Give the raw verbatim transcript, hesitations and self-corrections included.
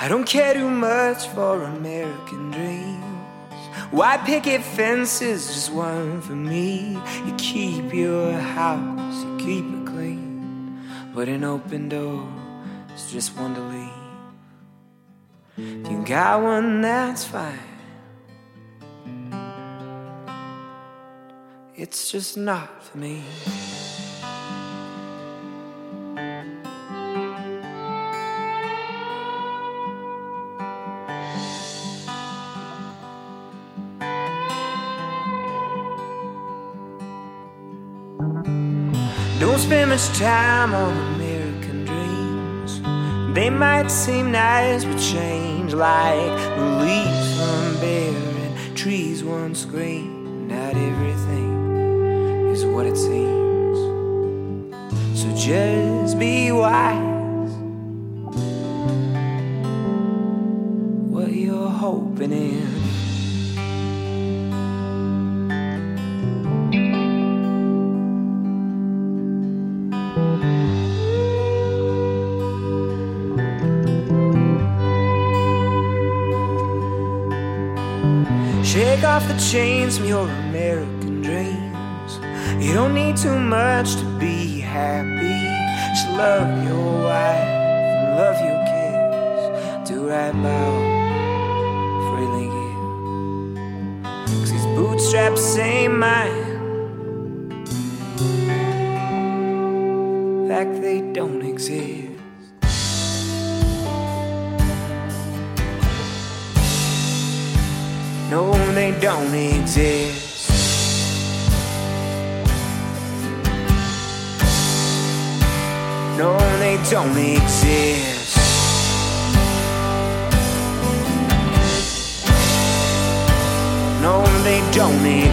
I don't care too much for American dreams. White picket fences, just one for me. You keep your house, you keep it clean, but an open door is just one to leave. If you got one, that's fine. It's just not for me. Don't spend much time on American dreams. They might seem nice but change, like the leaves from barren trees once green. Not everything is what it seems. So just be wise. What you're hoping in. Shake off the chains from your American dreams. You don't need too much to be happy. Just love your wife and love your kids. Do right by freely give. Cause these bootstraps ain't mine. In fact, they don't exist. No, they don't exist. No, they don't exist. No, they don't exist.